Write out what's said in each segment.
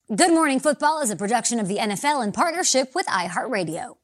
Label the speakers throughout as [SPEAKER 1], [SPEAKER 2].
[SPEAKER 1] Good Morning Football is a production of the NFL in partnership with iHeartRadio.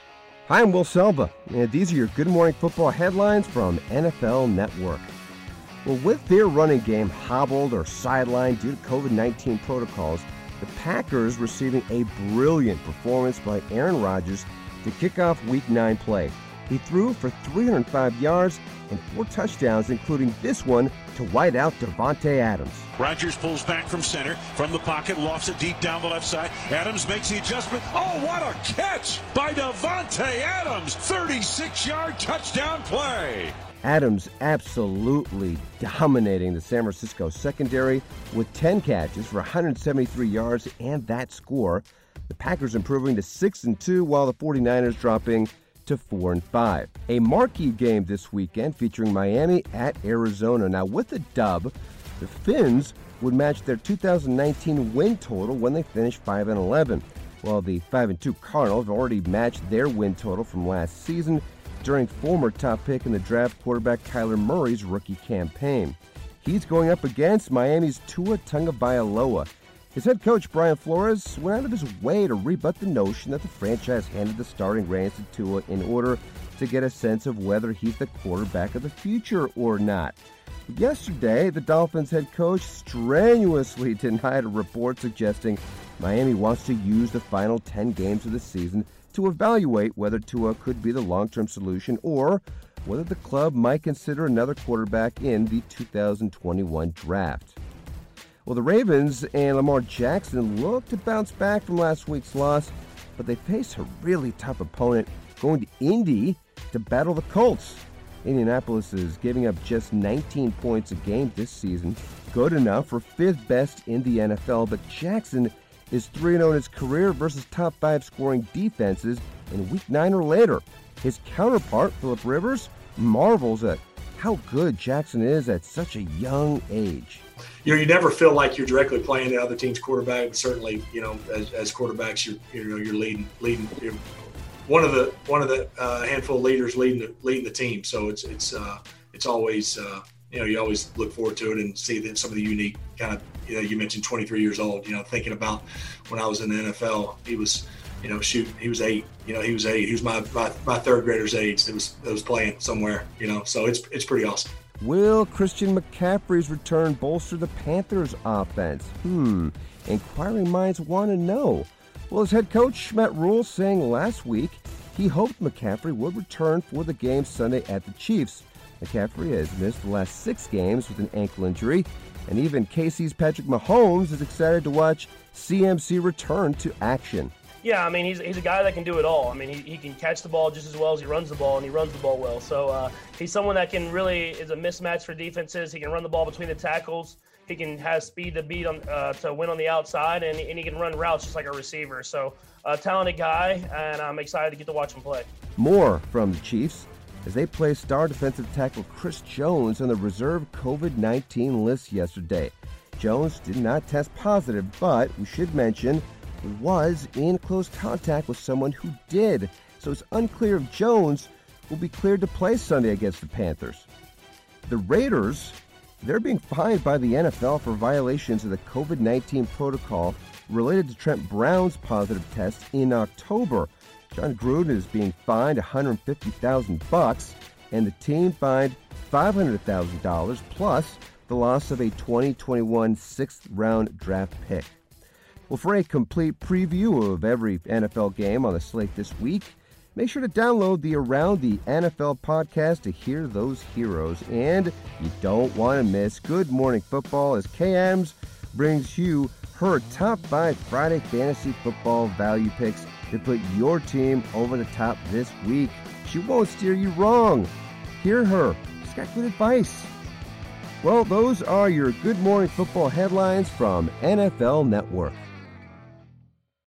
[SPEAKER 2] Hi, I'm Will Selva, and these are your Good Morning Football headlines from NFL Network. Well, with their running game hobbled or sidelined due to COVID-19 protocols, the Packers receiving a brilliant performance by Aaron Rodgers to kick off Week 9 play. He threw for 305 yards and 4 touchdowns, including this one to wideout Davante Adams.
[SPEAKER 3] Rodgers pulls back from center, from the pocket, lofts it deep down the left side. Adams makes the adjustment. Oh, what a catch by Davante Adams! 36-yard touchdown play.
[SPEAKER 2] Adams absolutely dominating the San Francisco secondary with 10 catches for 173 yards and that score. The Packers improving to 6-2 while the 49ers dropping to 4-5. A marquee game this weekend featuring Miami at Arizona. Now with a dub, the Finns would match their 2019 win total when they finished 5-11, while the 5-2 Cardinals have already matched their win total from last season during former top pick in the draft quarterback Kyler Murray's rookie campaign. He's going up against Miami's Tua Tagovailoa. His head coach, Brian Flores, went out of his way to rebut the notion that the franchise handed the starting reins to Tua in order to get a sense of whether he's the quarterback of the future or not. Yesterday, the Dolphins head coach strenuously denied a report suggesting Miami wants to use the final 10 games of the season to evaluate whether Tua could be the long-term solution or whether the club might consider another quarterback in the 2021 draft. Well, the Ravens and Lamar Jackson look to bounce back from last week's loss, but they face a really tough opponent going to Indy to battle the Colts. Indianapolis is giving up just 19 points a game this season, good enough for 5th best in the NFL, but Jackson is 3-0 in his career versus top 5 scoring defenses in Week 9 or later. His counterpart, Phillip Rivers, marvels at how good Jackson is at such a young age.
[SPEAKER 4] You never feel like you're directly playing the other team's quarterback, but certainly, as quarterbacks, you're leading. You're one of the handful of leaders leading the team. So it's always you always look forward to it and see that some of the unique kind of you mentioned 23 years old. Thinking about when I was in the NFL, he was he was 8. He was 8. He was my third grader's age. That was playing somewhere. So it's pretty awesome.
[SPEAKER 2] Will Christian McCaffrey's return bolster the Panthers' offense? Inquiring minds want to know. Well, his head coach, Matt Rule, saying last week he hoped McCaffrey would return for the game Sunday at the Chiefs. McCaffrey has missed the last 6 games with an ankle injury, and even KC's Patrick Mahomes is excited to watch CMC return to action.
[SPEAKER 5] Yeah, I mean, he's a guy that can do it all. I mean, he can catch the ball just as well as he runs the ball, and he runs the ball well. So he's someone that is a mismatch for defenses. He can run the ball between the tackles. He can have speed to beat to win on the outside, and he can run routes just like a receiver. So a talented guy, and I'm excited to get to watch him play.
[SPEAKER 2] More from the Chiefs as they play star defensive tackle Chris Jones on the reserve COVID-19 list yesterday. Jones did not test positive, but we should mention was in close contact with someone who did. So it's unclear if Jones will be cleared to play Sunday against the Panthers. The Raiders, they're being fined by the NFL for violations of the COVID-19 protocol related to Trent Brown's positive test in October. John Gruden is being fined $150,000, and the team fined $500,000 plus the loss of a 2021 sixth-round draft pick. Well, for a complete preview of every NFL game on the slate this week, make sure to download the Around the NFL podcast to hear those heroes. And you don't want to miss Good Morning Football as Kay Adams brings you her top 5 Friday fantasy football value picks to put your team over the top this week. She won't steer you wrong. Hear her. She's got good advice. Well, those are your Good Morning Football headlines from NFL Network.